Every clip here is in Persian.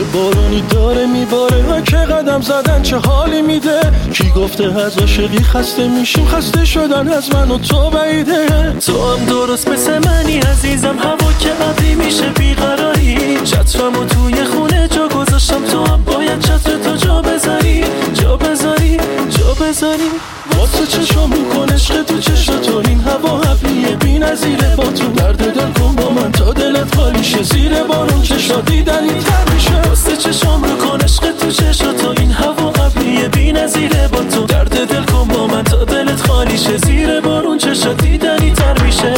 بارونی داره میباره که قدم زدن چه حالی میده. کی گفته از عاشقی خسته میشیم، خسته شدن از من و تو بعیده. تو هم درست مثل منی عزیزم، هوا که ابری میشه بیقراری. چترمو توی خونه جا گذاشتم، تو هم باید چتر تو جا بذاری، جا بذاری، جا بذاری. واسه چشم میکن عشق تو چشم تو، این هوا ابریه بی نظیره. با تو درد دل کن با من تا دلت خالی شه، زیر بارون چشا دیدنی تر میشه. واسه چشم میکن عشق تو چشم تو، این هوا ابریه بی نظیره. با تو درد دل کن با من تا دلت خالی شه، زیر بارون چشا دیدنی تر میشه.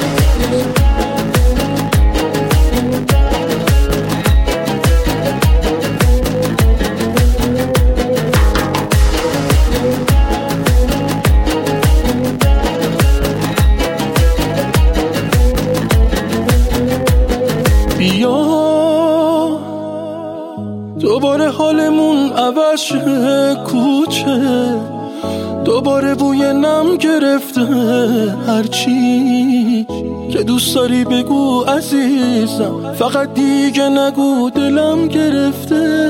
دوباره حالمون عوض شه کوچه، دوباره بوی نم گرفته. هرچی که دوست داری بگو عزیزم، فقط دیگه نگو دلم گرفته.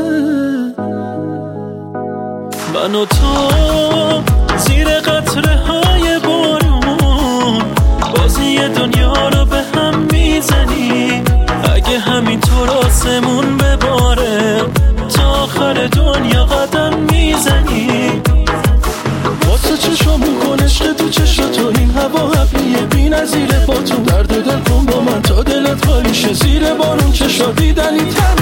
من و تو زیر قطره های بارون، بازی دنیا رو به هم میزنی. اگه همینطور آسمون بباره، تا آخر دنیا قدم میزنی. واسه چشم میکن عشق تو چشم تو، این هوا ابریه بی نظیره. با تو درد دل کن با من تا دلت خالی شه، زیر بارون چشا دیدنی تر